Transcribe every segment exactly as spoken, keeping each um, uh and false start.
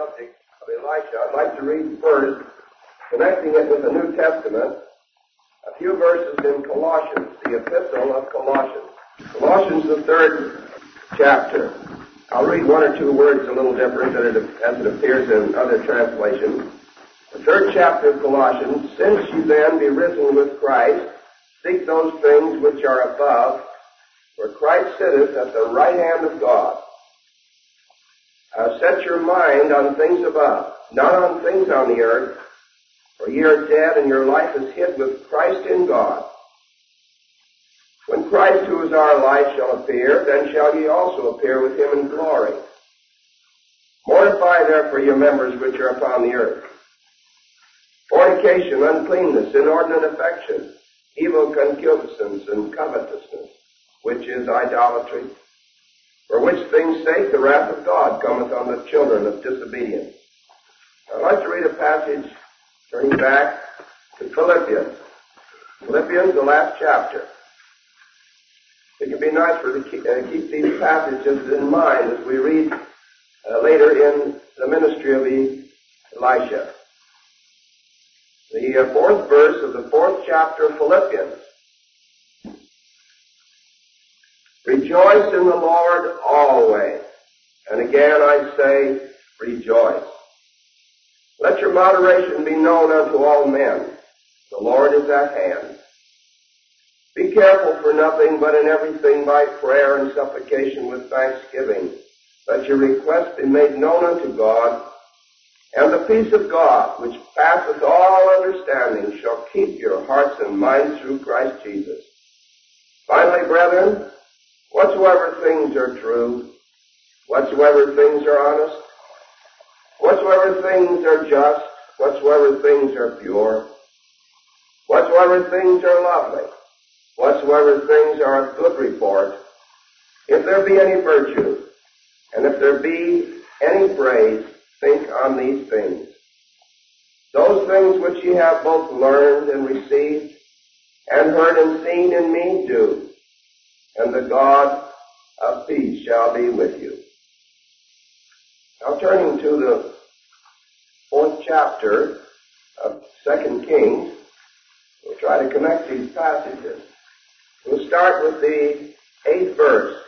subject of Elisha, I'd like to read first, connecting it with the New Testament, a few verses in Colossians, the epistle of Colossians. Colossians, the third chapter. I'll read one or two words a little different than it, as it appears in other translations. The third chapter of Colossians, since you then be risen with Christ, seek those things which are above, where Christ sitteth at the right hand of God. Uh, set your mind on things above, not on things on the earth, for ye are dead, and your life is hid with Christ in God. When Christ, who is our life, shall appear, then shall ye also appear with him in glory. Mortify therefore your members which are upon the earth: fornication, uncleanness, inordinate affection, evil concupiscence, and covetousness, which is idolatry. For which things' sake the wrath of God cometh on the children of disobedience. I'd like to read a passage, turning back to Philippians. Philippians, the last chapter. It would be nice for to keep, uh, keep these passages in mind as we read uh, later in the ministry of Elisha. The uh, fourth verse of the fourth chapter of Philippians. Rejoice in the Lord always. And again I say, rejoice. Let your moderation be known unto all men. The Lord is at hand. Be careful for nothing, but in everything by prayer and supplication with thanksgiving. Let your requests be made known unto God, and the peace of God, which passeth all understanding, shall keep your hearts and minds through Christ Jesus. Finally, brethren, whatsoever things are true, whatsoever things are honest, whatsoever things are just, whatsoever things are pure, whatsoever things are lovely, whatsoever things are of good report, if there be any virtue, and if there be any praise, think on these things. Those things which ye have both learned and received, and heard and seen in me, do, and the God of peace shall be with you. Now turning to the fourth chapter of Second Kings, we'll try to connect these passages. We'll start with the eighth verse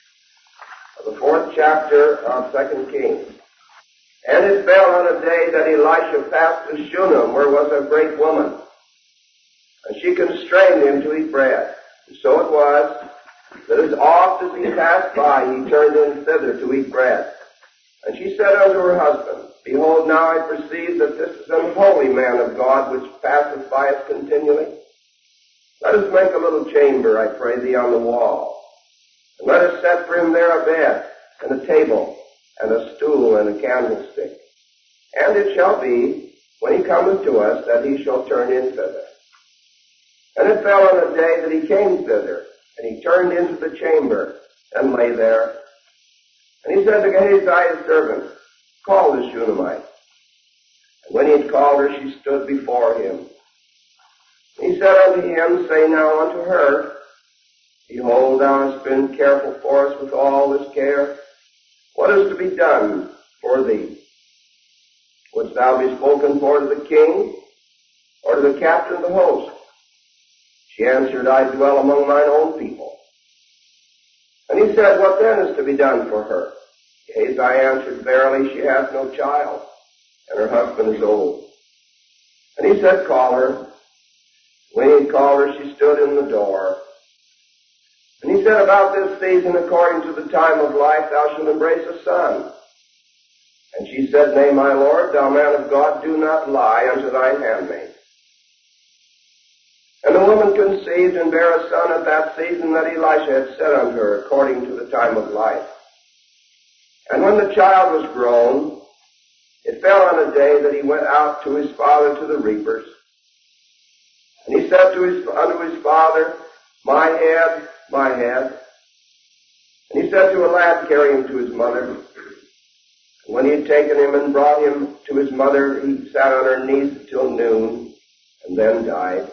of the fourth chapter of Second Kings. And it fell on a day that Elisha passed to Shunem, where was a great woman, and she constrained him to eat bread. And so it was that as oft as he passed by, he turned in thither to eat bread. And she said unto her husband, Behold, now I perceive that this is an holy man of God, which passeth by us continually. Let us make a little chamber, I pray thee, on the wall, and let us set for him there a bed, and a table, and a stool, and a candlestick. And it shall be, when he cometh to us, that he shall turn in thither. And it fell on a day that he came thither, and he turned into the chamber, and lay there. And he said to Gehazi his servant, Call the Shunammite. And when he had called her, she stood before him. And he said unto him, Say now unto her, Behold, thou hast been careful for us with all this care. What is to be done for thee? Wouldst thou be spoken for to the king, or to the captain of the host? She answered, I dwell among mine own people. And he said, What then is to be done for her? Gehazi answered, Verily she hath no child, and her husband is old. And he said, Call her. When he had called her, she stood in the door. And he said, About this season, according to the time of life, thou shalt embrace a son. And she said, Nay, my lord, thou man of God, do not lie unto thine handmaid. And the woman conceived and bare a son at that season that Elisha had said unto her, according to the time of life. And when the child was grown, it fell on a day that he went out to his father to the reapers. And he said to his, unto his father, My head, my head. And he said to a lad, Carry him to his mother. And when he had taken him and brought him to his mother, he sat on her knees till noon, and then died.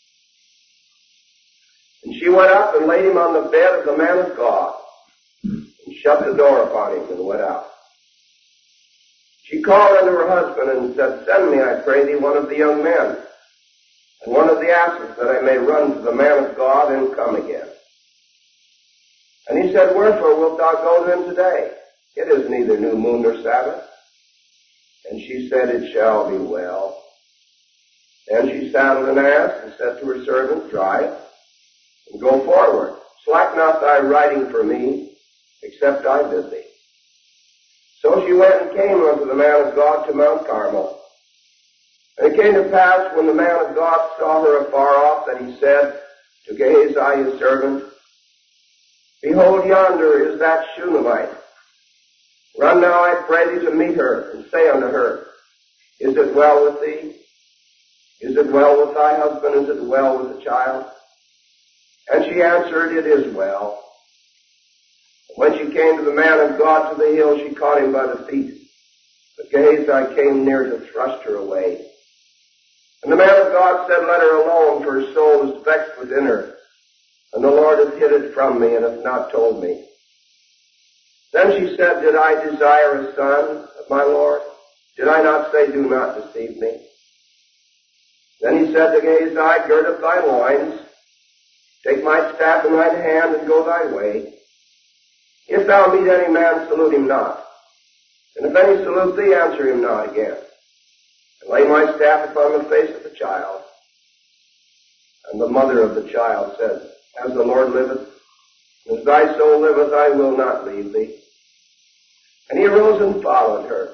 And she went up and laid him on the bed of the man of God, and shut the door upon him, and went out. She called unto her husband and said, Send me, I pray thee, one of the young men, and one of the asses, that I may run to the man of God and come again. And he said, Wherefore wilt thou go to him today? It is neither new moon nor Sabbath. And she said, It shall be well. Then she saddled an ass and said to her servant, Drive, and go forward. Slack not thy riding for me, except I bid thee. So she went and came unto the man of God to Mount Carmel. And it came to pass, when the man of God saw her afar off, that he said to Gehazi his servant, Behold, yonder is that Shunammite. Run now, I pray thee, to meet her, and say unto her, Is it well with thee? Is it well with thy husband? Is it well with the child? And she answered, It is well. And when she came to the man of God to the hill, she caught him by the feet. But Gehazi came near to thrust her away. And the man of God said, Let her alone, for her soul is vexed within her. And the Lord hath hid it from me, and hath not told me. Then she said, Did I desire a son of my Lord? Did I not say, Do not deceive me? Then he said to Gehazi, Gird up thy loins, take my staff in thine hand, and go thy way. If thou meet any man, salute him not. And if any salute thee, answer him not again. And lay my staff upon the face of the child. And the mother of the child said, As the Lord liveth, and as thy soul liveth, I will not leave thee. And he arose and followed her.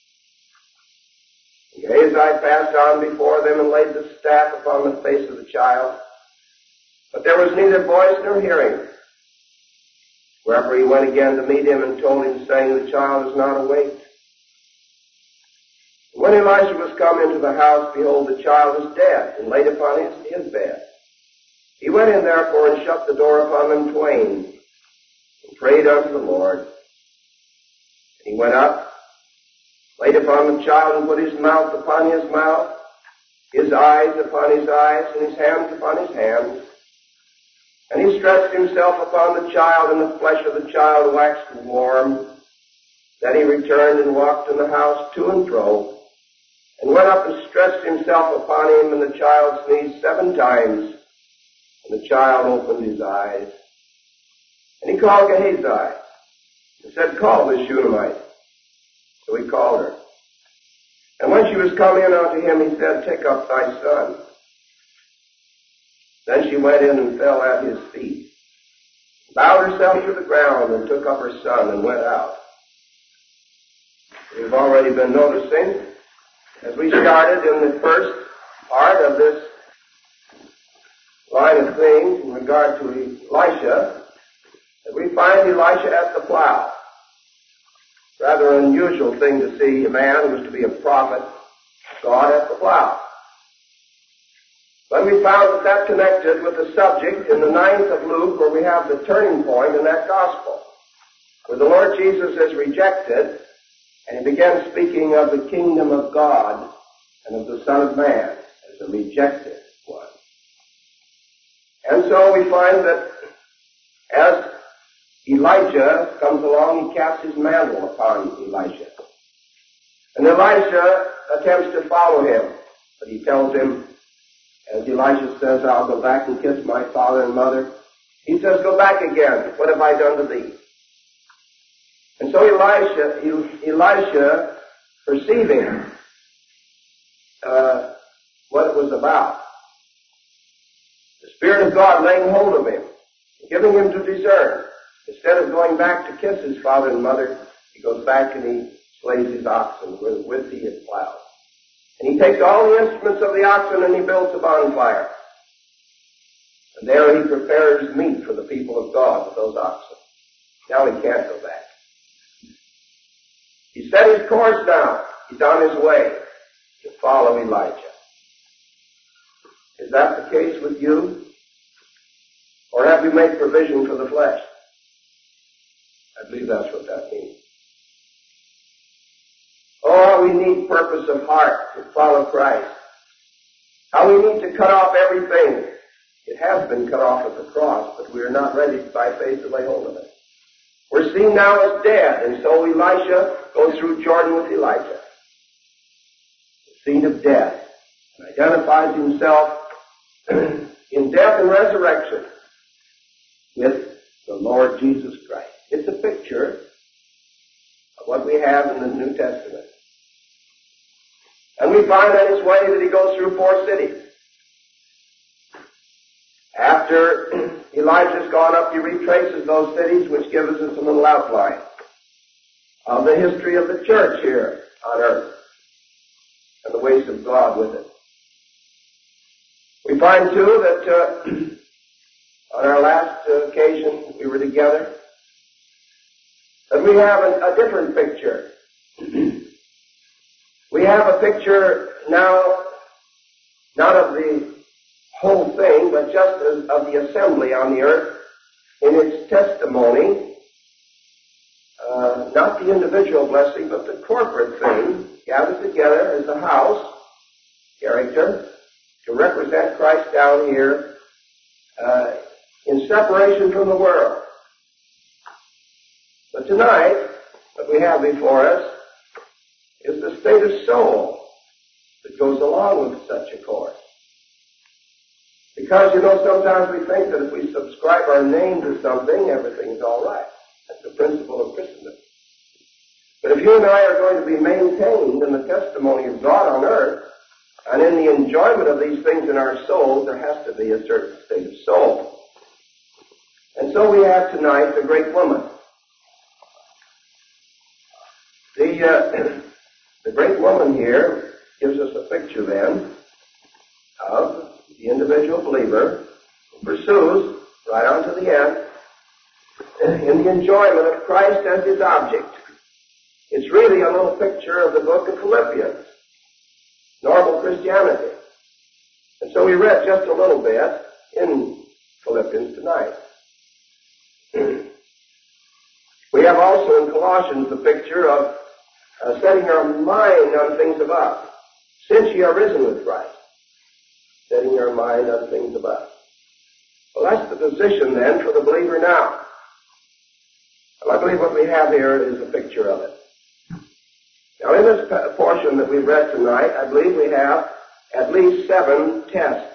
And Gehazi passed on before them and laid the staff upon the face of the child. But there was neither voice nor hearing. Wherefore he went again to meet him and told him, saying, The child is not awake. And when Elisha was come into the house, behold, the child was dead, and laid upon his, his bed. He went in therefore and shut the door upon them twain, and prayed unto the Lord. And he went up, laid upon the child, and put his mouth upon his mouth, his eyes upon his eyes, and his hands upon his hands. And he stretched himself upon the child, and the flesh of the child waxed warm. Then he returned and walked in the house to and fro, and went up and stretched himself upon him, and the child sneezed seven times. And the child opened his eyes. And he called Gehazi, and said, Call this Shunammite. So he called her. And when she was come in unto him, he said, Take up thy son. Then she went in and fell at his feet, bowed herself to the ground, and took up her son, and went out. We've already been noticing, as we started in the first part of this line of things in regard to Elisha, that we find Elisha at the plow. Rather unusual thing to see a man who was to be a prophet, God at the plow. But we found that that connected with the subject in the ninth of Luke, where we have the turning point in that gospel, where the Lord Jesus is rejected, and he begins speaking of the kingdom of God and of the Son of Man as a rejected one. And so we find that as Elijah comes along, he casts his mantle upon Elisha. And Elisha attempts to follow him, but he tells him, as Elisha says, I'll go back and kiss my father and mother. He says, Go back again. What have I done to thee? And so Elisha, Elisha, perceiving uh, what it was about, the Spirit of God laying hold of him, giving him to discern. Instead of going back to kiss his father and mother, he goes back and he slays his oxen with, with the his plows. And he takes all the instruments of the oxen and he builds a bonfire. And there he prepares meat for the people of God with those oxen. Now he can't go back. He set his course now. He's on his way to follow Elijah. Is that the case with you? Or have you made provision for the flesh? I believe that's what that means. Oh, how we need purpose of heart to follow Christ. How we need to cut off everything. It has been cut off at the cross, but we are not ready by faith to lay hold of it. We're seen now as dead, and so Elisha goes through Jordan with Elijah. scene of death, and identifies himself in death and resurrection with the Lord Jesus Christ. It's a picture of what we have in the New Testament. And we find on his way that he goes through four cities. After Elijah's gone up, he retraces those cities, which gives us a little outline of the history of the church here on earth and the ways of God with it. We find, too, that uh, on our last uh, occasion we were together, that we have a, a different picture. We have a picture now, not of the whole thing, but just as of the assembly on the earth in its testimony, uh, not the individual blessing, but the corporate thing, gathered together as a house character to represent Christ down here uh, in separation from the world. But tonight, what we have before us is the state of soul that goes along with such a course. Because, you know, sometimes we think that if we subscribe our name to something, everything's all right. That's the principle of Christendom. But if you and I are going to be maintained in the testimony of God on earth, and in the enjoyment of these things in our souls, there has to be a certain state of soul. And so we have tonight the great woman. The, uh, the great woman here gives us a picture then of the individual believer who pursues right on to the end in the enjoyment of Christ as his object. It's really a little picture of the book of Philippians, normal Christianity. And so we read just a little bit in Philippians tonight. We have also in Colossians the picture of uh, setting our mind on things above, since ye are risen with Christ. Setting our mind on things above. Well, that's the position then for the believer now. Well, I believe what we have here is a picture of it. Now, in this portion that we've read tonight, I believe we have at least seven tests.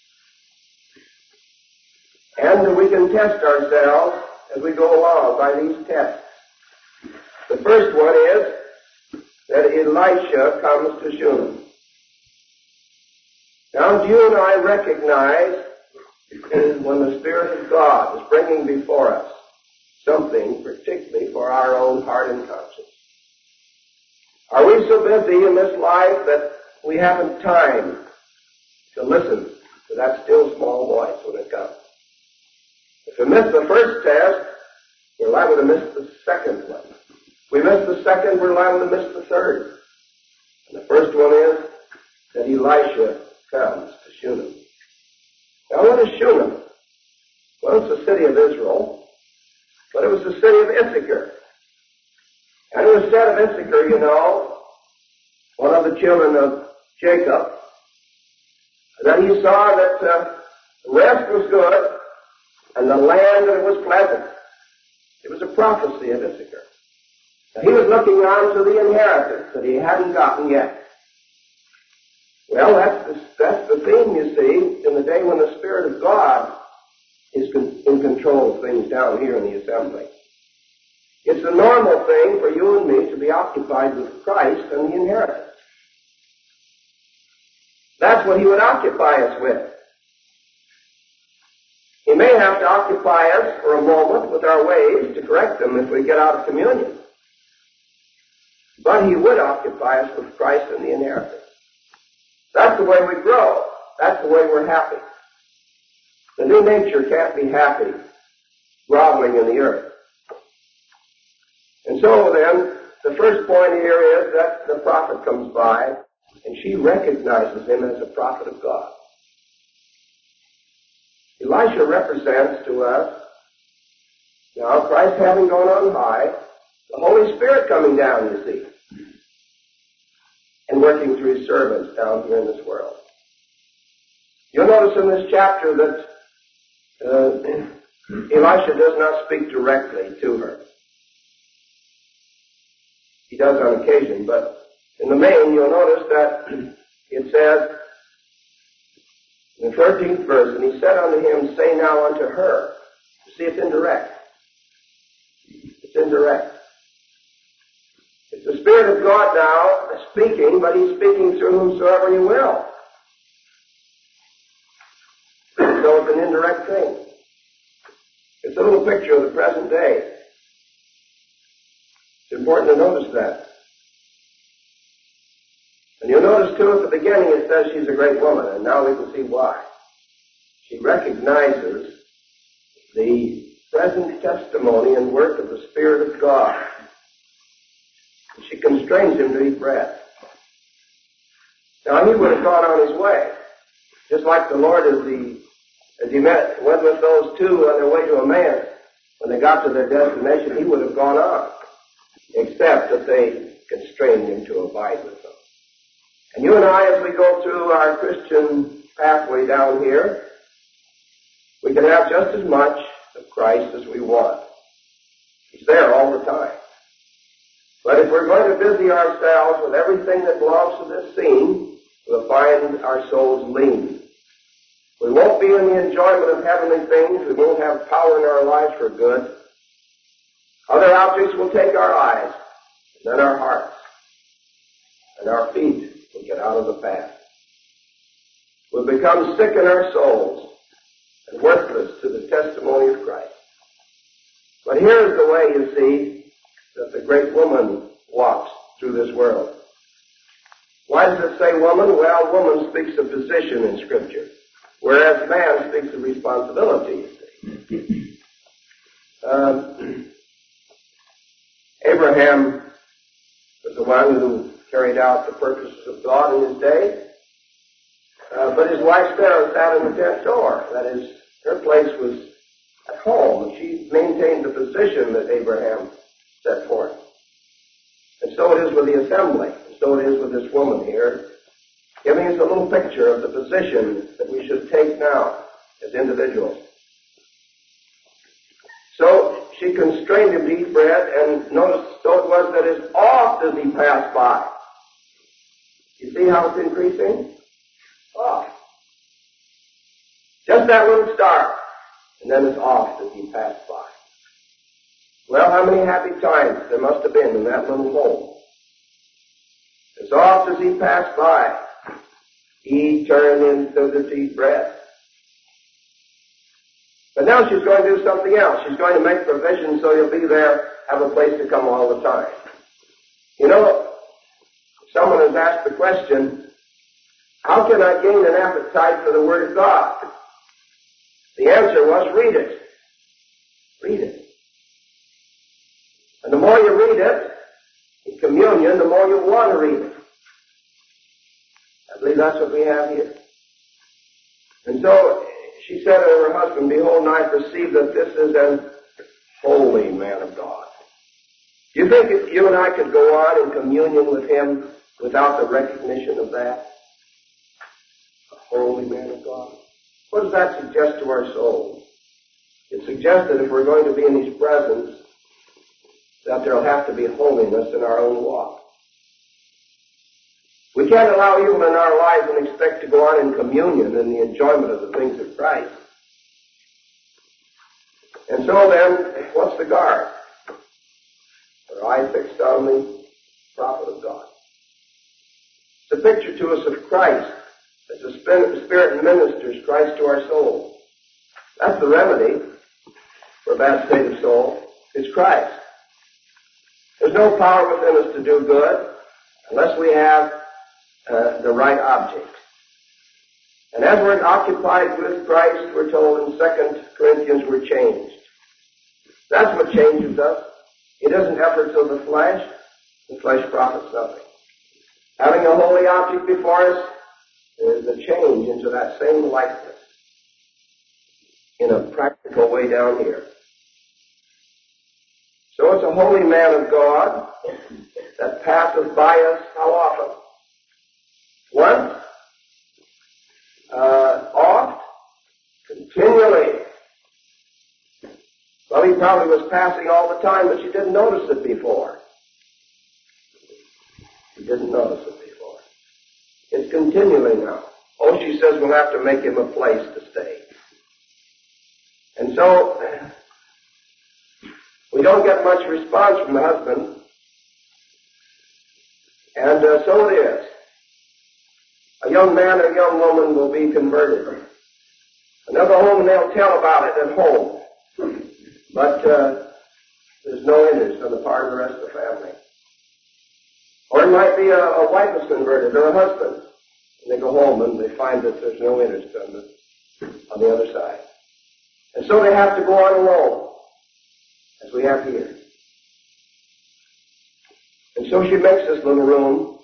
And we can test ourselves as we go along by these tests. The first one is that Elisha comes to Shunem. Now, do you and I recognize when the Spirit of God is bringing before us something particularly for our own heart and conscience? Are we so busy in this life that we haven't time to listen to that still small voice when it comes? If we miss the first test, we're liable to miss the second one. If we miss the second, we're liable to miss the third. And the first one is that Elisha comes to Shunem. Now, what is Shunem? Well, it's the city of Israel, but it was the city of Issachar. And it was said of Issachar, you know, one of the children of Jacob, that he saw that uh, the rest was good and the land that it was pleasant. It was a prophecy of Issachar. Now, he was looking on to the inheritance that he hadn't gotten yet. Well, that's the, that's the theme, you see, in the day when the Spirit of God is con- in control of things down here in the assembly. It's a normal thing for you and me to be occupied with Christ and the inheritance. That's what he would occupy us with. He may have to occupy us for a moment with our ways to correct them if we get out of communion. But he would occupy us with Christ and the inheritance. That's the way we grow. That's the way we're happy. The new nature can't be happy groveling in the earth. And so then, the first point here is that the prophet comes by, and she recognizes him as a prophet of God. Elisha represents to us, now Christ having gone on high, the Holy Spirit coming down, you see, and working through his servants down here in this world. You'll notice in this chapter that uh, Elisha does not speak directly to her. He does on occasion, but In the main, you'll notice that it says in the thirteenth verse, and he said unto him, say now unto her. You see, it's indirect. It's indirect. It's the Spirit of God now speaking, but he's speaking through whomsoever he will. So it's an indirect thing. It's a little picture of the present day. It's important to notice that. And you'll notice, too, at the beginning it says she's a great woman, and now we can see why. She recognizes the present testimony and work of the Spirit of God. And she constrains him to eat bread. Now, he would have gone on his way, just like the Lord as he, as he met, went with those two on their way to Emmaus. When they got to their destination, he would have gone on, except that they constrained him to abide with them. And you and I, as we go through our Christian pathway down here, we can have just as much of Christ as we want. He's there all the time. But if we're going to busy ourselves with everything that belongs to this scene, we'll find our souls lean. We won't be in the enjoyment of heavenly things. We won't have power in our lives for good. Other objects will take our eyes, and then our hearts, and our feet will get out of the path. We'll become sick in our souls and worthless to the testimony of Christ. But here's the way, you see, that the great woman walks through this world. Why does it say woman? Well, woman speaks of position in Scripture, whereas man speaks of responsibility, you see. Um, Abraham was the one who carried out the purposes of God in his day, uh, but his wife Sarah sat in the tent door. That is, her place was at home, and she maintained the position that Abraham set forth. And so it is with the assembly, and so it is with this woman here, giving us a little picture of the position that we should take now as individuals. So she constrained him to eat bread, and notice, so it was that as oft as he passed by. You see how it's increasing? Oft. Just that little start, and then as oft as he passed by. Well, how many happy times there must have been in that little home. As oft as he passed by, he turned into to eat bread. But now she's going to do something else. She's going to make provision so you'll be there, have a place to come all the time. You know, someone has asked the question, how can I gain an appetite for the Word of God? The answer was, read it. Read it. And the more you read it, in communion, the more you want to read it. I believe that's what we have here. And so she said to her husband, behold, I perceive that this is an holy man of God. Do you think if you and I could go on in communion with him without the recognition of that? A holy man of God. What does that suggest to our souls? It suggests that if we're going to be in his presence, that there'll have to be holiness in our own walk. We can't allow evil in our lives and expect to go on in communion in the enjoyment of the things of Christ. And so then, what's the guard? Our eye fixed on the prophet of God. It's a picture to us of Christ as the Spirit ministers Christ to our souls. That's the remedy for a bad state of soul. It's Christ. There's no power within us to do good unless we have uh, the right object. And as we're occupied with Christ, we're told in Second Corinthians, we're changed. That's what changes us. It isn't efforts of the flesh. The flesh profits nothing. Having a holy object before us is a change into that same likeness in a practical way down here. So it's a holy man of God that passeth by us how often? Once? Uh, oft? Continually. Well, he probably was passing all the time, but you didn't notice it before. You didn't notice it before. It's continually now. Oh, she says we'll have to make him a place to stay. And so, we don't get much response from the husband. And uh, so it is. A young man or a young woman will be converted. And they'll go home and they'll tell about it at home. But uh, there's no interest on the part of the rest of the family. Or it might be a, a wife is converted or a husband. And they go home and they find that there's no interest on the, on the other side. And so they have to go on alone, as we have here. And so she makes this little room.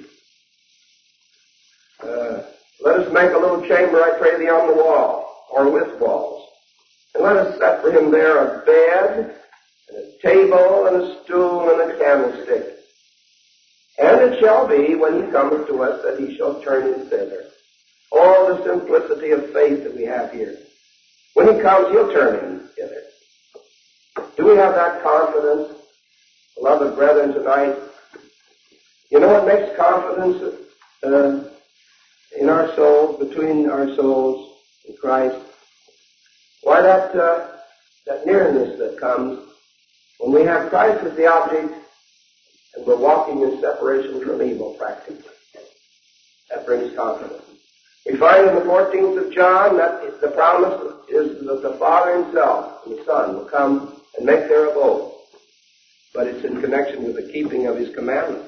Uh, let us make a little chamber, I pray thee, on the wall, or with walls. And let us set for him there a bed, and a table, and a stool, and a candlestick. And it shall be, when he cometh to us, that he shall turn him thither. All the simplicity of faith that we have here. When he comes, he'll turn him thither. Do we have that confidence, beloved brethren, tonight? You know what makes confidence uh, in our souls, between our souls and Christ? Why, that uh, that nearness that comes when we have Christ as the object and we're walking in separation from evil practically. That brings confidence. We find in the fourteenth of John that the promise is that the Father himself and the Son will come and make their abode. But it's in connection with the keeping of his commandments.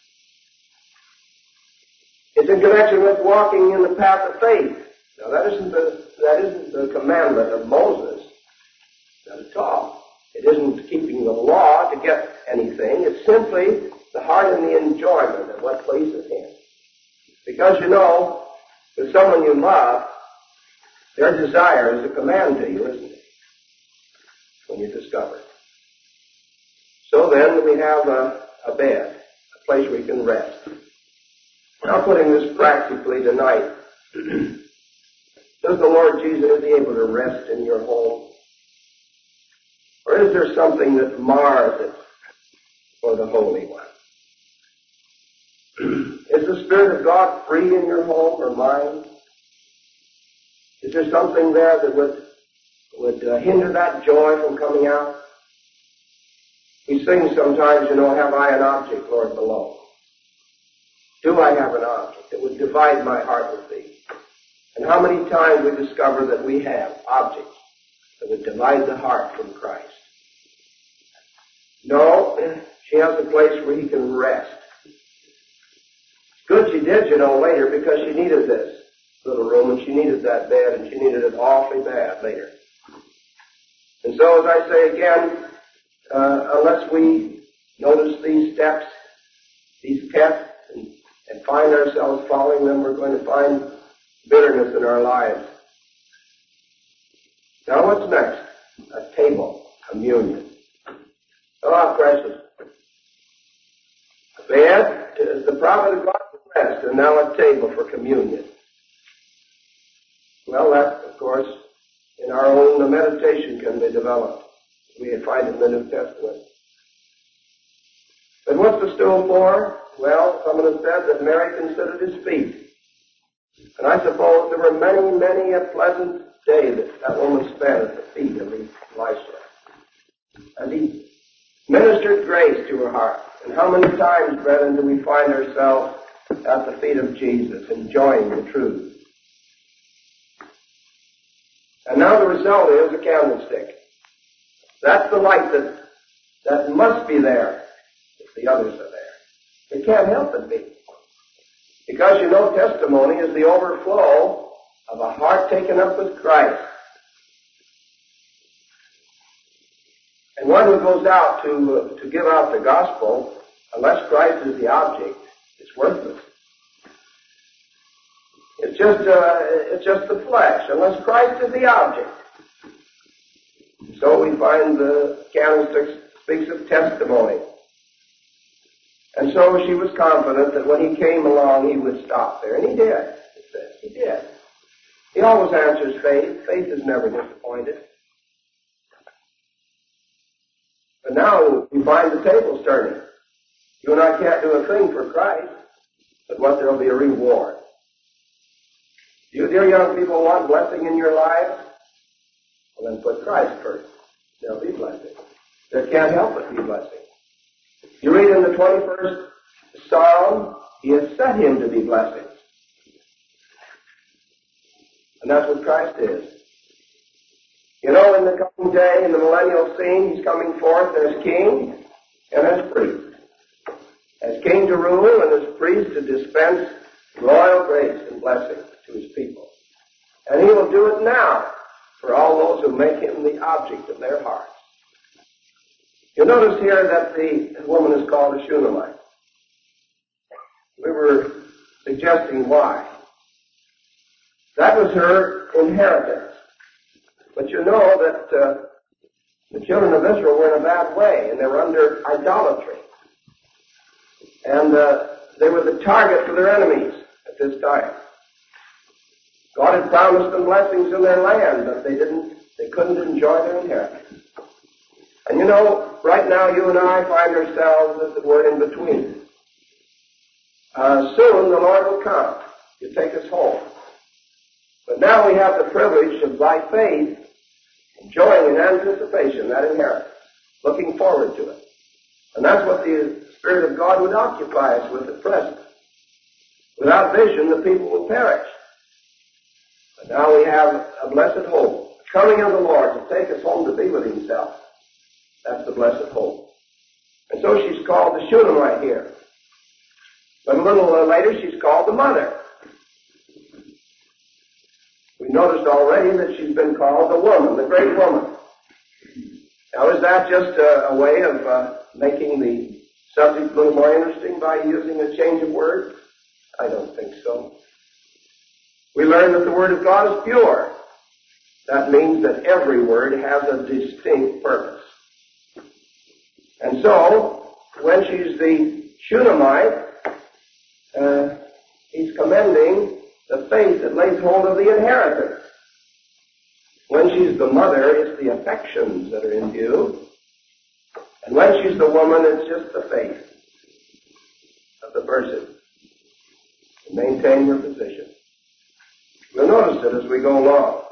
It's in connection with walking in the path of faith. Now that isn't the, that isn't the commandment of Moses. Not at all. It isn't keeping the law to get anything. It's simply the heart and the enjoyment of what pleases him. Because, you know, with someone you love, their desire is a command to you, isn't it? When you discover it. So then we have a, a bed, a place where you can rest. Now putting this practically tonight, does the Lord Jesus be able to rest in your home? Or is there something that mars it for the Holy One? Is the Spirit of God free in your home or mind? Is there something there that would, would uh, hinder that joy from coming out? We sing sometimes, you know, have I an object, Lord, below? Do I have an object that would divide my heart with thee? And how many times we discover that we have objects that would divide the heart from Christ? No, she has a place where he can rest. It's good she did, you know, later, because she needed this little room, and she needed that bed, and she needed it awfully bad later. And so, as I say again, uh, unless we notice these steps, these tests, and, and find ourselves following them, we're going to find bitterness in our lives. Now, what's next? A table, communion. Oh, how precious. A bed, as the prophet of God will rest, and now a table for communion. Well, that, of course, in our own meditation can be developed. We find it in the New Testament. But what's the stool for? Well, someone has said that Mary considered his feet. And I suppose there were many, many a pleasant day that that woman spent at the feet of Elisha. And he ministered grace to her heart. And how many times, brethren, do we find ourselves at the feet of Jesus, enjoying the truth? And now the result is a candlestick. That's the light that, that must be there if the others are there. It can't help but be. Because, you know, testimony is the overflow of a heart taken up with Christ. And one who goes out to, uh, to give out the gospel, unless Christ is the object, is worthless. It's just, uh, it's just the flesh, unless Christ is the object. So we find the candlestick speaks of testimony. And so she was confident that when he came along, he would stop there. And he did, it says. He did. He always answers faith. Faith is never disappointed. But now we find the tables turning. You and I can't do a thing for Christ, but what there will be a reward. You dear young people want blessing in your lives? Well, then put Christ first. There'll be blessing. There can't help but be blessing. You read in the twenty-first Psalm, He has set him to be blessing. And that's what Christ is. You know, in the coming day, in the millennial scene, He's coming forth as King and as priest. As King to rule and as priest to dispense royal grace and blessing to His people. And He will do it now for all those who make Him the object of their hearts. You notice here that the woman is called a Shunammite. We were suggesting why. That was her inheritance. But you know that uh, the children of Israel were in a bad way, and they were under idolatry. And uh, they were the target for their enemies at this time. God had promised them blessings in their land, but they didn't, they couldn't enjoy their inheritance. And you know, right now you and I find ourselves, as it were, in between. Uh, soon the Lord will come to take us home. But now we have the privilege of, by faith, enjoying in anticipation that inheritance, looking forward to it. And that's what the Spirit of God would occupy us with at present. Without vision, the people will perish. But now we have a blessed hope, coming of the Lord to take us home to be with Himself. That's the blessed hope. And so she's called the Shunammite here. But a little later, she's called the mother. We noticed already that she's been called the woman, the great woman. Now, is that just a, a way of uh, making the subject a little more interesting by using a change of words? I don't think so. We learn that the Word of God is pure. That means that every word has a distinct purpose. And so, when she's the Shunammite, uh, he's commending the faith that lays hold of the inheritance. When she's the mother, it's the affections that are in view. And when she's the woman, it's just the faith of the person to maintain her position. We'll notice it as we go along.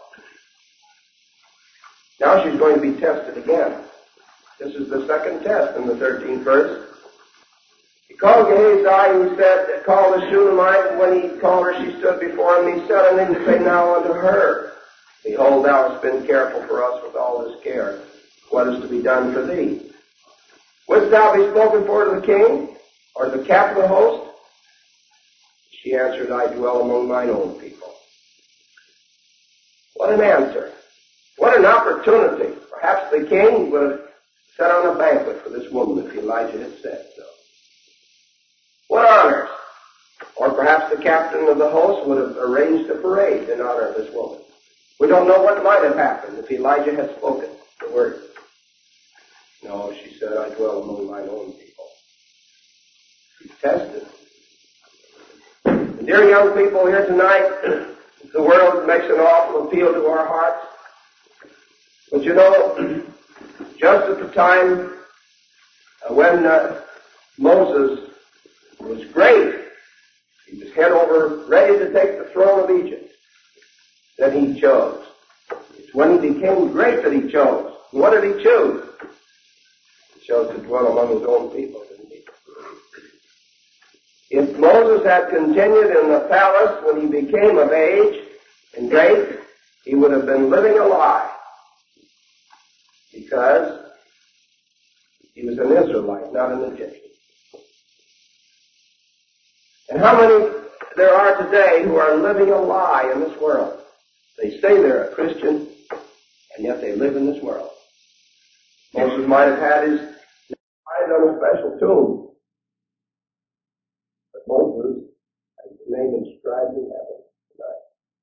Now she's going to be tested again. This is the second test in the thirteenth verse. He called Gehazi, who said, call the Shunammite, and when he called her, she stood before him. He said unto him, say now unto her, behold, thou hast been careful for us with all this care. What is to be done for thee? Wouldst thou be spoken for to the king, or the captain of the host? She answered, I dwell among mine own people. What an answer. What an opportunity. Perhaps the king would have set on a banquet for this woman if Elijah had said so. What honors! Or perhaps the captain of the host would have arranged a parade in honor of this woman. We don't know what might have happened if Elijah had spoken the word. No, she said, I dwell among mine own people. She's tested. And dear young people here tonight, the world makes an awful appeal to our hearts. But you know, just at the time uh, when uh, Moses was great, he was head over, ready to take the throne of Egypt, that he chose. It's when he became great that he chose. And what did he choose? He chose to dwell among his own people, didn't he? If Moses had continued in the palace when he became of age and great, he would have been living a lie. Because he was an Israelite, not an Egyptian. And how many there are today who are living a lie in this world? They say they're a Christian, and yet they live in this world. Moses might have had his eyes on a special tomb, but Moses has his name inscribed in heaven tonight.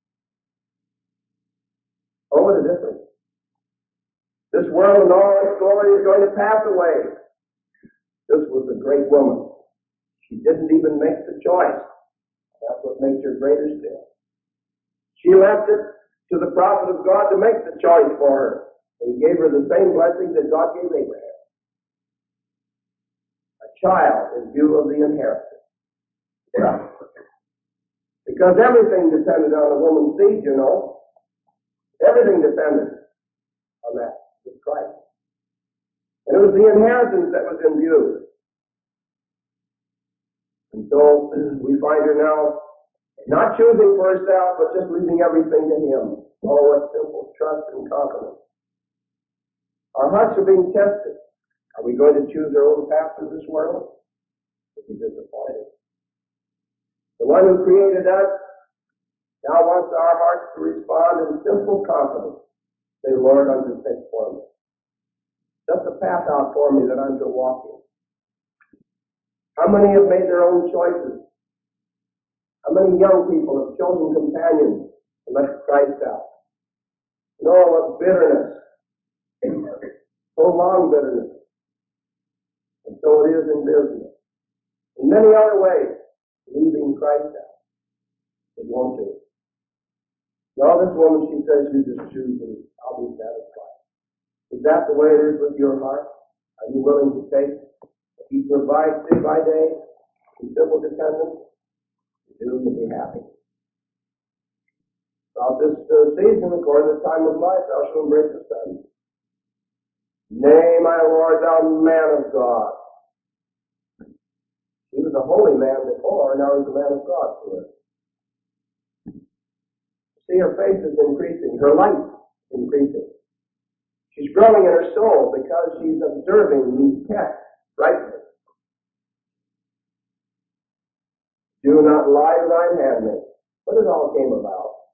Oh, what a difference. This world and all its glory is going to pass away. This was a great woman. She didn't even make the choice. That's what makes her greater still. She left it to the prophet of God to make the choice for her. And he gave her the same blessing that God gave Abraham. A child in view of the inheritance. Yeah. Because everything depended on the woman's seed, you know. Everything depended on that with Christ. And it was the inheritance that was in view. And so we find her now not choosing for herself, but just leaving everything to Him. Oh, what simple trust and confidence. Our hearts are being tested. Are we going to choose our own path through this world? We'll be disappointed. The one who created us now wants our hearts to respond in simple confidence. Say, Lord, undertake for me. Set the path out for me that I'm to walk in. How many have made their own choices? How many young people have chosen companions and left Christ out? No, what bitterness. Prolonged bitterness. And so it is in business. In many other ways, leaving Christ out. It won't do. No, this woman, she says, you just choose and I'll be satisfied. Is that the way it is with your heart? Are you willing to take? If He provides day by day in simple dependence, you will be happy. About this uh, season, according to the time of life, thou shalt embrace the Son. Nay, my Lord, thou man of God. He was a holy man before, now he's a man of God to her. See, her faith is increasing, her light is increasing. She's growing in her soul because she's observing these tests rightly. Do not lie to thine handmaid. But it all came about.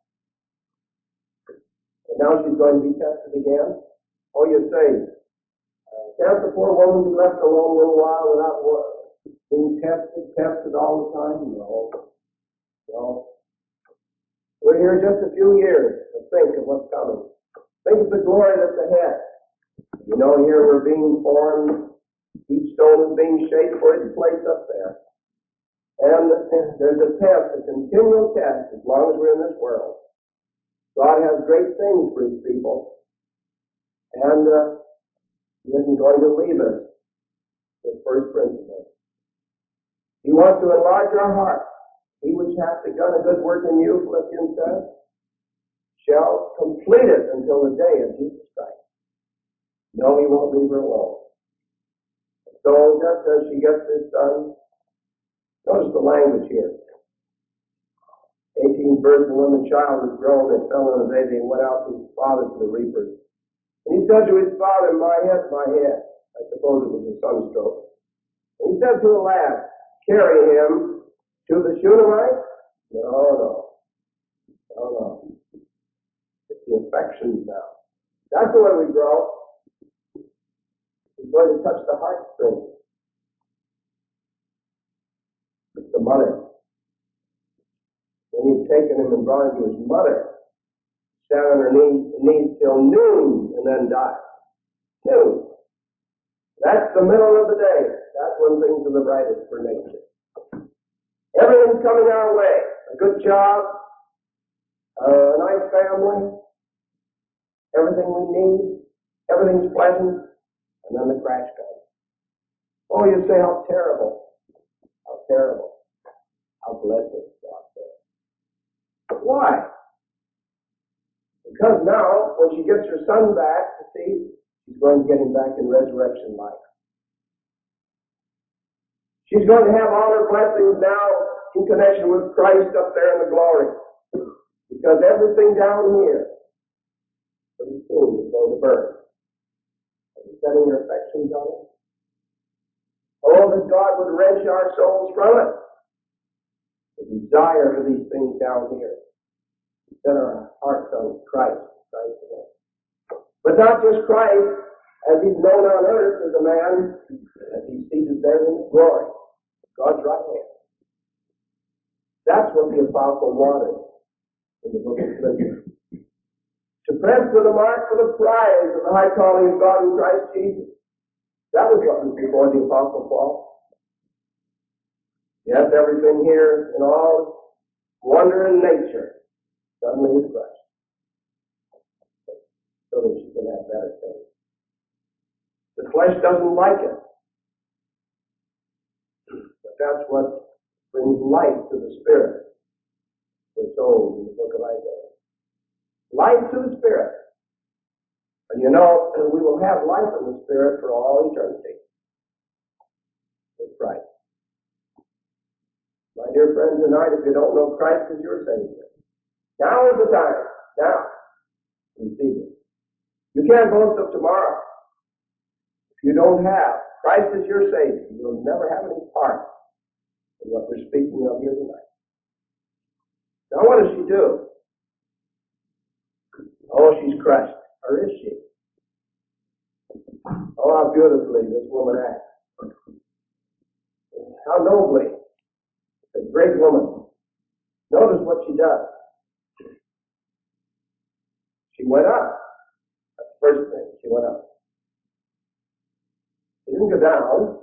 And now she's going to be tested again. Oh, you say, uh, can't the poor woman be left alone a little while without being tested, tested all the time? No. No. We're here just a few years to think of what's coming. Think of the glory that's ahead. You know, here we're being formed. Each stone is being shaped for its place up there. And there's a test, a continual test, as long as we're in this world. God has great things for His people. And uh, He isn't going to leave us with first principles. He wants to enlarge our heart. He which hath begun a good work in you, Philippians says, shall complete it until the day of Jesus Christ. No, He won't leave her alone. So just as she gets this done, notice the language here. eighteenth verse, and when the child was grown, it fell on his age, and went out to his father to the reapers. And he said to his father, my head, my head. I suppose it was a sunstroke. And he said to the lad, carry him to the Shunammite? No, no. No, no. It's the affections now. That's the way we grow. He's going to touch the heartstrings. It's the mother. Then he's taken him and brought him to his mother. Stand on her knees, knees till noon and then die. Noon. That's the middle of the day. That's when things are the brightest for nature. Everything's coming our way. A good job, a nice family, everything we need, everything's pleasant, and then the crash comes. Oh, you say, how terrible. How terrible. How blessed God says. But why? Because now, when she gets her son back, you see, she's going to get him back in resurrection life. She's going to have all her blessings now in connection with Christ up there in the glory. Because everything down here, pretty soon, is going to burn. Are you setting your affections on it? Oh, that God would wrench our souls from it. The desire for these things down here. Set our hearts on Christ. Christ alone. But not just Christ, as He's known on earth as a man, as He's seated there in His glory. God's right hand. That's what the apostle wanted in the book of Philippians. To press for the mark for the prize of the high calling of God in Christ Jesus. That was what was before the apostle Paul. Yes, everything here in all wonder and nature suddenly is crushed. So that you can have better things. The flesh doesn't like it. that's what brings life to the Spirit. We're told in the book of Isaiah. Life to the Spirit. And you know, we will have life in the Spirit for all eternity. With Christ. My dear friends, tonight, if you don't know Christ as your Savior, now is the time. Now. Receive it. You can't boast of tomorrow. If you don't have Christ as your Savior, you'll never have any part in what we're speaking of here tonight. Now, what does she do? Oh, she's crushed. Or is she? Oh, how beautifully this woman acts. How nobly. A great woman. Notice what she does. She went up. That's the first thing. She went up. She didn't go down.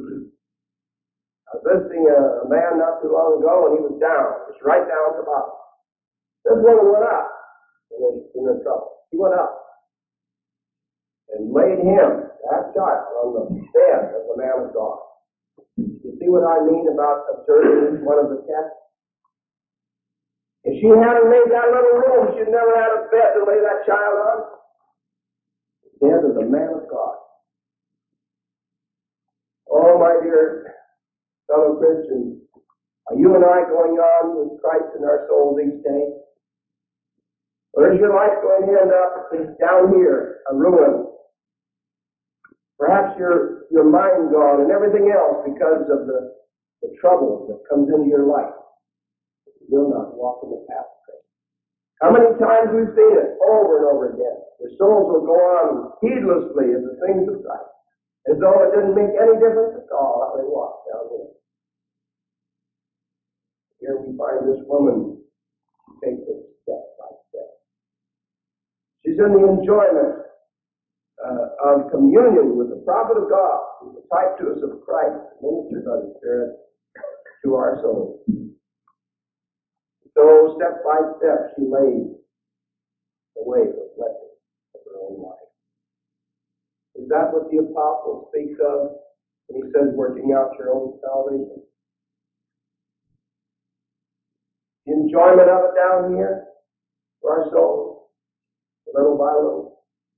I was visiting a, a man not too long ago, and he was down. Just right down at the bottom. This woman went up in her trouble. She went up and laid him, that child, on the bed of the man of God. You see what I mean about observing one of the tests? If she hadn't made that little room, she'd never had a bed to lay that child on. The bed of the man of God. Oh, my dear fellow Christians, are you and I going on with Christ in our souls each day? Or is your life going to end up down here, a ruin? Perhaps your, your mind gone and everything else because of the, the trouble that comes into your life. You will not walk in the path of Christ. How many times we've seen it over and over again. Their souls will go on heedlessly in the things of Christ, as though it didn't make any difference at all how they walk down here. Here we find this woman take it step by step. She's in the enjoyment uh, of communion with the prophet of God, who's the type to us of Christ, ministered by the Spirit to our souls. So, step by step, she laid the way for blessing of her own life. Is that what the apostle speaks of when he says working out your own salvation? The enjoyment of it down here for our souls, little by little.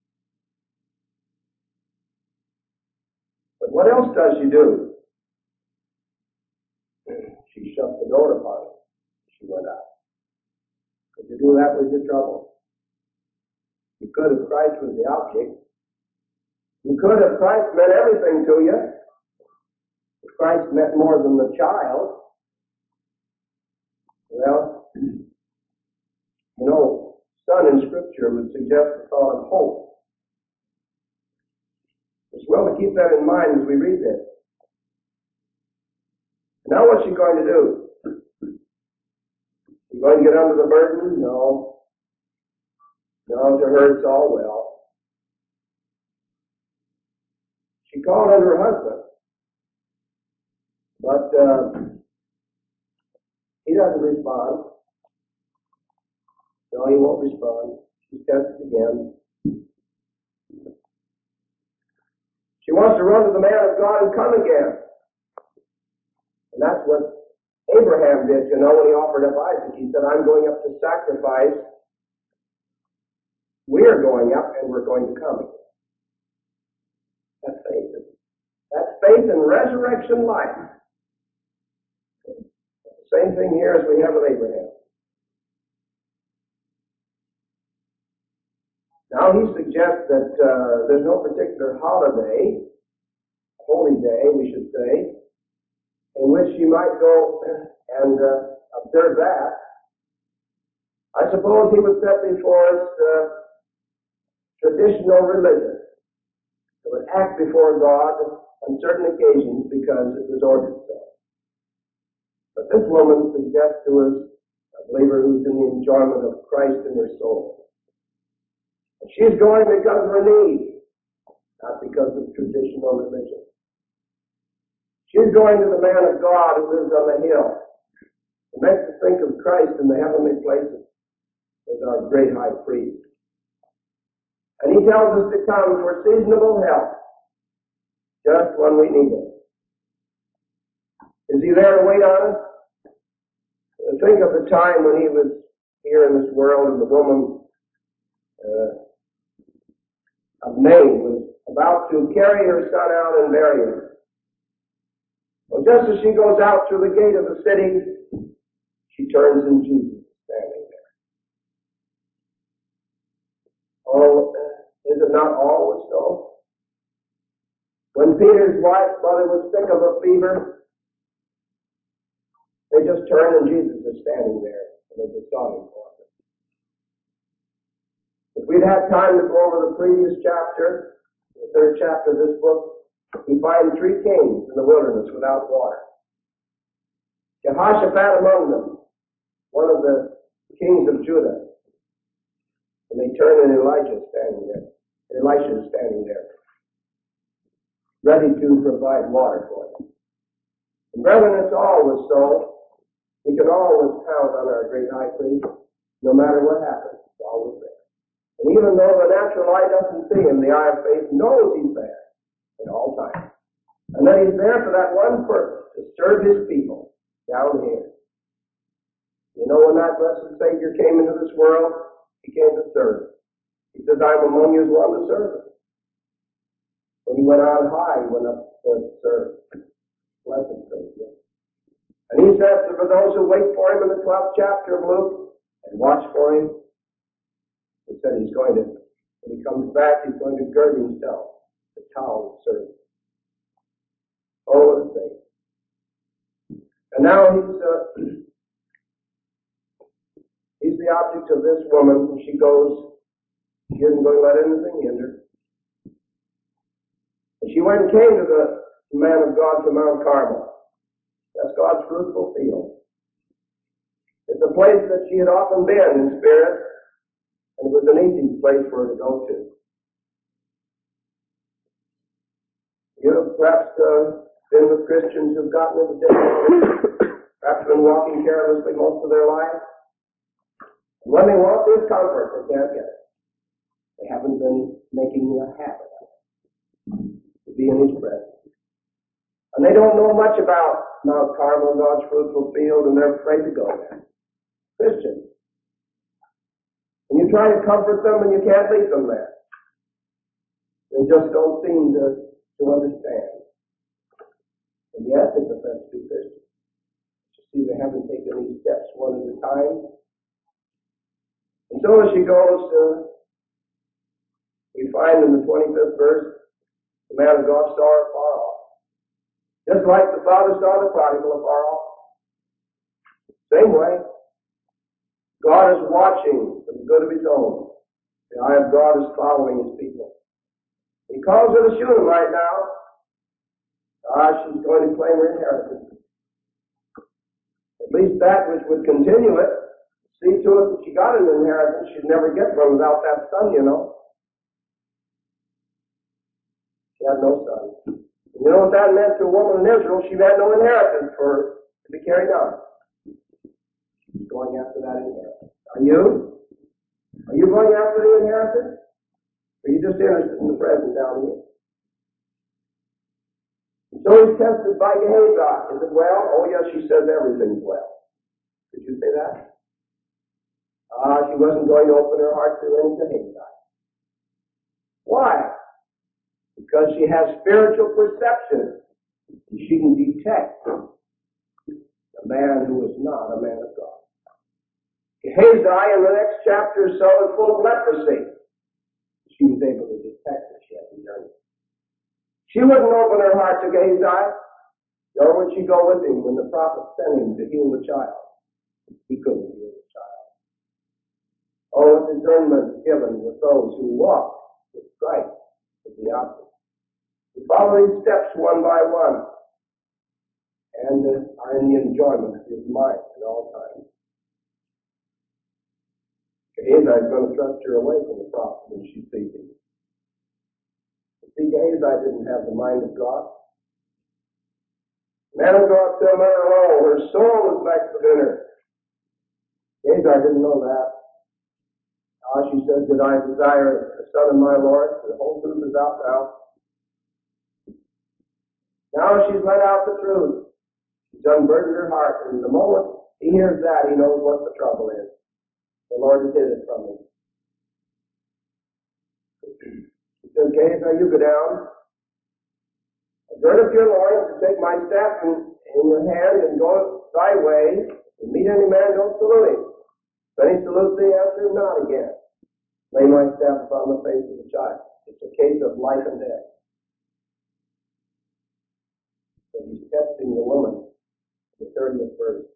But what else does she do? She shut the door upon it. She went out. Could you do that with your trouble? You could if Christ was the object. You could if Christ meant everything to you. If Christ meant more than the child. Well, you know, son in Scripture would suggest the thought of hope. It's well to keep that in mind as we read this. Now what's she going to do? She's going to get under the burden? No. No, to her it's all well. She called on her husband. But uh, he doesn't respond. No, he won't respond. She's tested again. She wants to run to the man of God and come again. And that's what Abraham did, you know, when he offered up Isaac. He said, I'm going up to sacrifice. We're going up and we're going to come again. That's faith. That's faith in resurrection life. Same thing here as we have with Abraham. Now he suggests that uh, there's no particular holiday, holy day, we should say, in which she might go and uh, observe that. I suppose he would set before us uh, traditional religion. It would act before God on certain occasions because it was ordered so. But this woman suggests to us a believer who's in the enjoyment of Christ in her soul. And she's going because of her need, not because of traditional religion. She's going to the man of God who lives on the hill. It makes us think of Christ in the heavenly places as our great high priest. And he tells us to come for seasonable help, just when we need it. Is he there to wait on us? Think of the time when he was here in this world and the woman uh, of Nain was about to carry her son out and bury him. Well, just as she goes out through the gate of the city, she turns and Jesus is standing there. Oh, is it not always so? When Peter's wife, mother, was sick of a fever, they just turned and Jesus is standing there, and they just saw him for them. If we'd had time to go over the previous chapter, the third chapter of this book, we find three kings in the wilderness without water. Jehoshaphat among them, one of the kings of Judah. And they turn and Elijah standing there. Elisha is standing there, ready to provide water for them. And brethren, it's always so. We can always count on our great high priest, no matter what happens. It's always there. And even though the natural eye doesn't see him, the eye of faith knows he's there at all times. And that he's there for that one purpose, to serve his people down here. You know, when that blessed Savior came into this world, he came to serve. He says, I'm among you as one to serve him. When he went on high, he went up to serve. Blessed Savior. And he says, for those who wait for him in the twelfth chapter of Luke and watch for him, he said he's going to, when he comes back, he's going to gird himself, the towel of service. Oh, what a thing. And now he's, uh, he's the object of this woman. When she goes, she isn't going to let anything hinder. And she went and came to the man of God to Mount Carmel. That's God's fruitful field. It's a place that she had often been in spirit, and it was an easy place for her to go to. You have perhaps uh, been with Christians who've gotten into difficulty, perhaps been walking carelessly most of their life. And when they want this comfort, they can't get it. They haven't been making a habit of it, to be in his presence. And they don't know much about Mount Carmel, God's fruitful field, and they're afraid to go there. Christians. And you try to comfort them and you can't leave them there. They just don't seem to, to understand. And yes, they profess to be Christians. You see, they haven't taken these steps one at a time. And so as she goes, uh, we find in the twenty-fifth verse, the man of God saw her far off. Just like the father saw the prodigal afar off. Same way. God is watching for the good of his own. The eye of God is following his people. He calls her the Shunammite now. Ah, she's going to claim her inheritance. At least that which would continue it. See to it that she got an inheritance. She'd never get one without that son, you know. She had no son. And you know what that meant to a woman in Israel? She had no inheritance for her to be carried on. She's going after that inheritance. Are you? Are you going after the inheritance? Or are you just interested in the present down here? And so he's tested by Gehazi. Is it well? Oh yes, she says everything's well. Did you say that? Ah, she wasn't going to open her heart to any Gehazi. Why? Because she has spiritual perception. She can detect a man who is not a man of God. Gehazi in the next chapter or so is full of leprosy. She was able to detect that she had discernment. She wouldn't open her heart to Gehazi, nor would she go with him when the prophet sent him to heal the child. He couldn't heal the child. Oh, what discernment given with those who walk with Christ as the object. We follow these steps one by one and uh, are in the enjoyment of his mind at all times. Gehazi is going to thrust her away from the prophet when she sees him. See, Gehazi didn't have the mind of God. The man of God said, let her alone. Her soul is vexed within her. Gehazi didn't know that. Ah, she said, did I desire a son of my Lord? The whole truth is out now. Now she's let out the truth. She He's unburdened her heart. And the moment he hears that, he knows what the trouble is. The Lord has hid it from him. He says, Gehazi, now you go down. Gird up your loins and take my staff in, in your hand and go thy way. And meet any man, don't salute him. If any salutes thee, answer him not again. Lay my staff upon the face of the child. It's a case of life and death. So he's testing the woman, the thirtieth verse.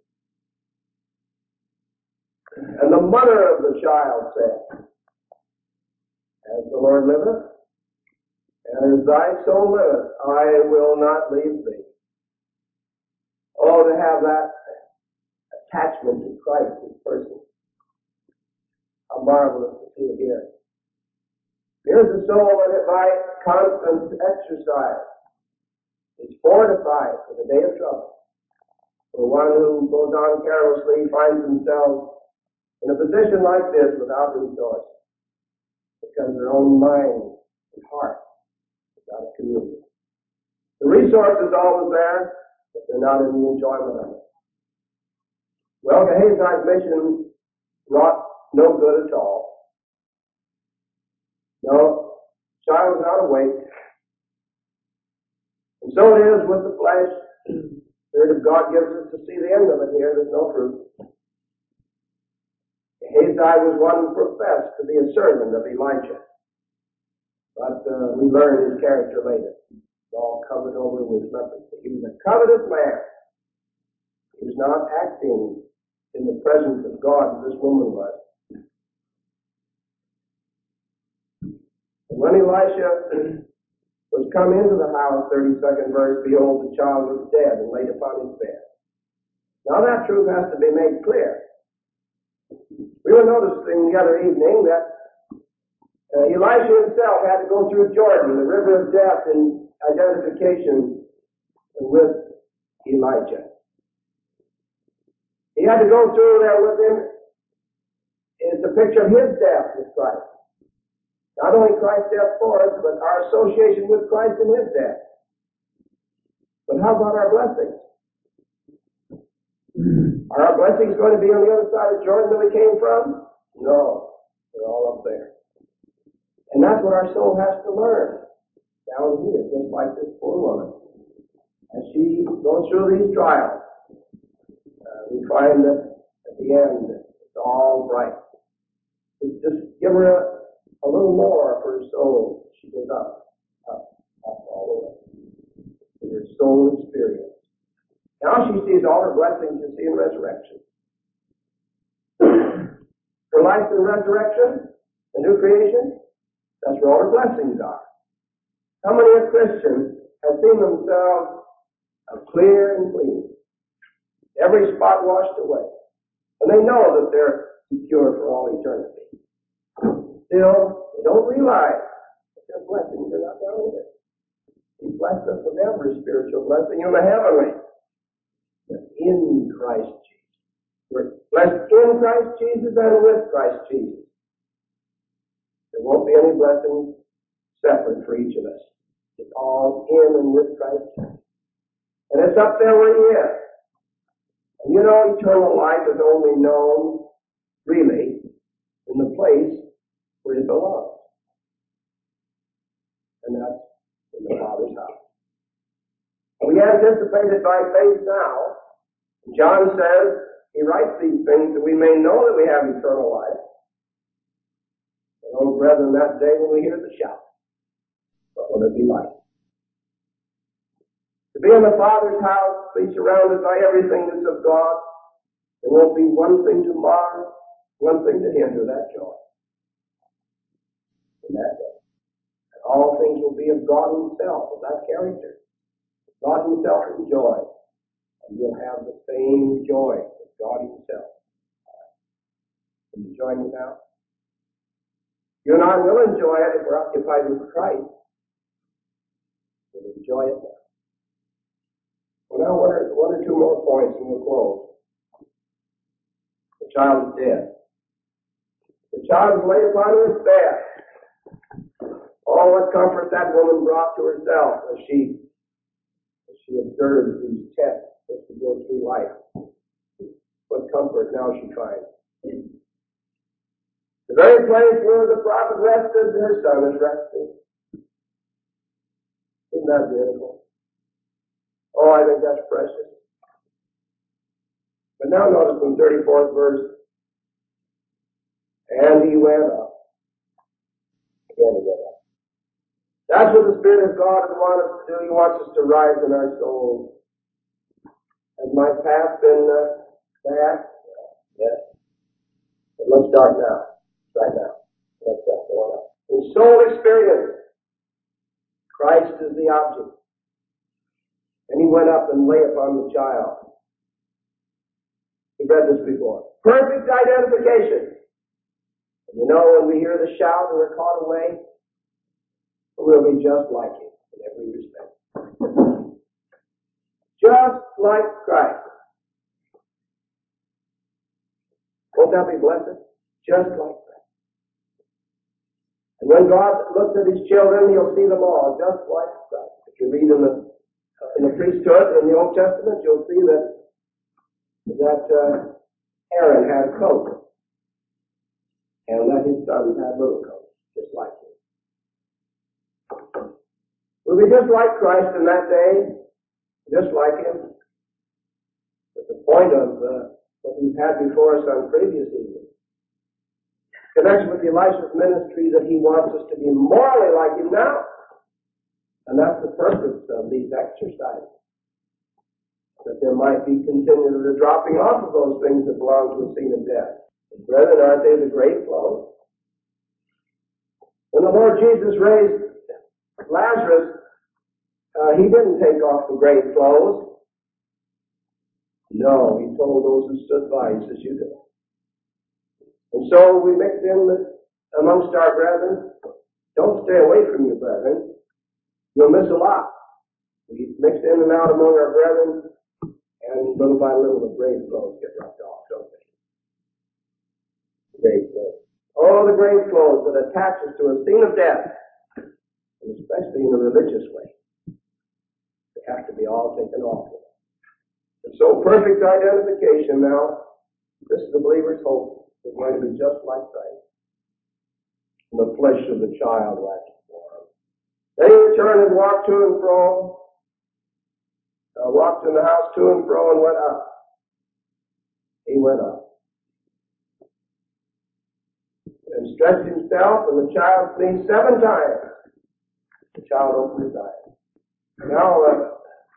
And the mother of the child said, As the Lord liveth, and as thy soul liveth, I will not leave thee. Oh, to have that attachment to Christ, his person. How marvelous to see it here. Here's a soul that by constant exercise is fortified for the day of trouble. For one who goes on carelessly finds himself in a position like this without resource, because their own mind and heart is out of communion. The resource is always there, but they're not in the enjoyment of it. Well, Gehazi's mission wrought no good at all. No, child was not awake. And so it is with the flesh. The Spirit of God gives us to see the end of it here. There's no fruit. Gehazi was one who professed to be a servant of Elijah. But uh, we learn his character later. It's all covered over with leprosy. He was a covetous man. He was not acting in the presence of God as this woman was. And when Elisha was come into the house, thirty-second verse, behold, the child was dead and laid upon his bed. Now that truth has to be made clear. We were noticing the other evening that uh, Elisha himself had to go through Jordan, the river of death, in identification with Elijah. He had to go through there with him. It's a picture of his death with Christ. Not only Christ's death for us, but our association with Christ in his death. But how about our blessings? Are our blessings going to be on the other side of Jordan that we came from? No. They're all up there. And that's what our soul has to learn down here, just like this poor woman. As she goes through these trials, uh, we find that at the end, it's all bright. It's just give her a, a little more for her soul. She goes up, up, up all the way. In her soul experience. Now she sees all her blessings you see in resurrection. Her life in resurrection, the new creation, that's where all her blessings are. How many a Christian has seen themselves clear and clean? Every spot washed away. And they know that they're secure for all eternity. Still, they don't realize that their blessings are not down here. He blessed us with every spiritual blessing in the heavenly. In Christ Jesus. We're blessed in Christ Jesus and with Christ Jesus. There won't be any blessings separate for each of us. It's all in and with Christ Jesus. And it's up there where he is. And you know, eternal life is only known, really, in the place where it belongs. And that's in the Father's house. And we anticipate it by faith now. John says, he writes these things that we may know that we have eternal life. And oh, brethren, that day when we hear the shout, what will it be like? To be in the Father's house, be surrounded by everything that's of God, there won't be one thing to mar, one thing to hinder that joy. In that day. And all things will be of God himself, of that character. God himself is joy. And you'll have the same joy as God himself. Can you join me now? You and I will enjoy it if we're occupied with Christ. We'll enjoy it now. Well, now one or, one or two more points and we'll close. The child is dead. The child is laid upon his bed. Oh, what comfort that woman brought to herself as she, as she observed these tests that she goes life. What comfort now she finds. The very place where the prophet rested, her son is resting. Isn't that beautiful? Oh, I think that's precious. But now notice in the thirty-fourth verse, and he went up. Again he went up. That's what the Spirit of God would want us to do. He wants us to rise in our souls. Has my path been uh, bad? Yes. But let's start now. Right now. Let's start going up. In soul experience, Christ is the object. And he went up and lay upon the child. We've read this before. Perfect identification. And you know, when we hear the shout and we're caught away, we'll be just like him in every respect. Just like Christ. Won't that be blessed? Just like Christ. And when God looks at his children, he'll see them all just like Christ. If you read in the in the priesthood in the Old Testament, you'll see that that uh, Aaron had coats, and that his sons had little coats, just like him. We'll be just like Christ in that day, just like him. But the point of uh, what we've had before us on previous evenings connects with Elisha's ministry, that he wants us to be morally like him now. And that's the purpose of these exercises. That there might be continually the dropping off of those things that belong to a scene of death. Brethren, aren't they the grave clothes? When the Lord Jesus raised Lazarus, uh, he didn't take off the grave clothes. No, he told those who stood by, he says, you do. And so we mix in the, amongst our brethren. Don't stay away from your brethren. You'll miss a lot. We mix in and out among our brethren, and little by little the grave clothes get rubbed off, don't they? Grave clothes. Oh, the grave clothes that attach us to a scene of death, and especially in a religious way. They have to be all taken off. And so perfect identification now, this is the believer's hope. We're going to be just like Christ. And the flesh of the child waxed warm. Then he returned and walked to and fro, uh, walked in the house to and fro and went up. He went up. And stretched himself, and the child sneezed seven times. The child opened his eyes. Now, uh,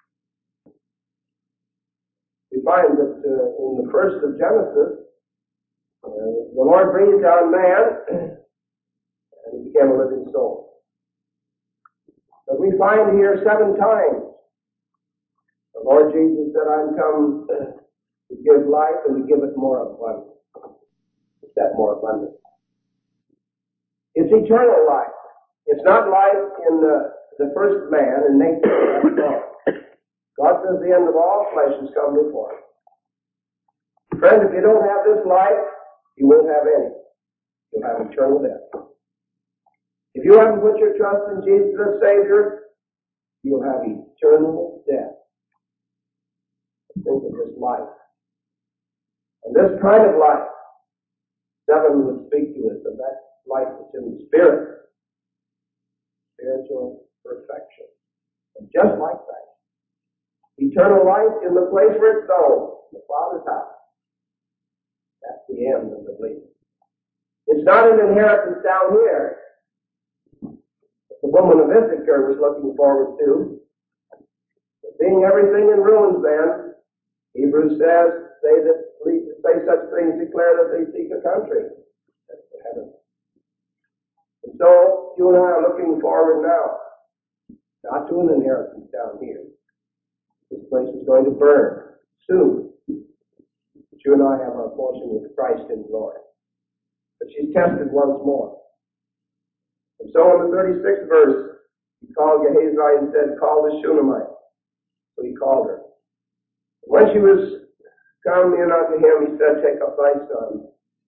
we find that uh, in the first of Genesis, uh, the Lord breathed on man, and he became a living soul. But we find here seven times, the Lord Jesus said, I'm come to give life and to give it more abundant. It's that more abundant. It's eternal life. It's not life in the, the first man in nature. God says the end of all flesh has come before him. Friend, if you don't have this life, you won't have any. You'll have eternal death. If you haven't put your trust in Jesus as Savior, you'll have eternal death. Think of this life. And this kind of life, seven would speak to us of that life that's in the Spirit. Spiritual perfection. And just like that, eternal life in the place where it's sown, the Father's house. That's the end of the believer. It's not an inheritance down here that the woman of Issachar was looking forward to. Seeing everything in ruins then, Hebrews says, they that say such things declare that they seek a country. That's the heaven. And so, you and I are looking forward now, not to an inheritance down here. This place is going to burn soon. But you and I have our portion with Christ in glory. But she's tested once more. And so in the thirty-sixth verse, he called Gehazi and said, call the Shunammite. So he called her. When she was come in unto him, he said, take up thy son.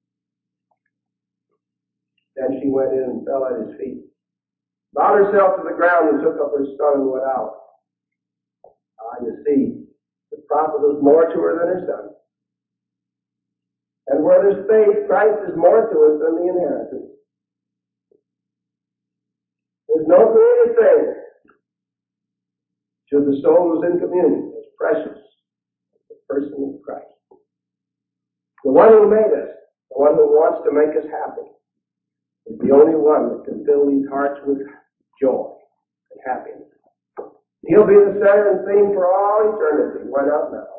Then she went in and fell at his feet, bowed herself to the ground, and took up her son and went out. Ah, you see, the The prophet was more to her than her son. And where there's faith, Christ is more to us than the inheritance. There's no greater thing to the soul who's in communion as precious as the person of Christ. The one who made us, the one who wants to make us happy, is the only one that can fill these hearts with joy and happiness. He'll be the center and theme for all eternity. Why not now?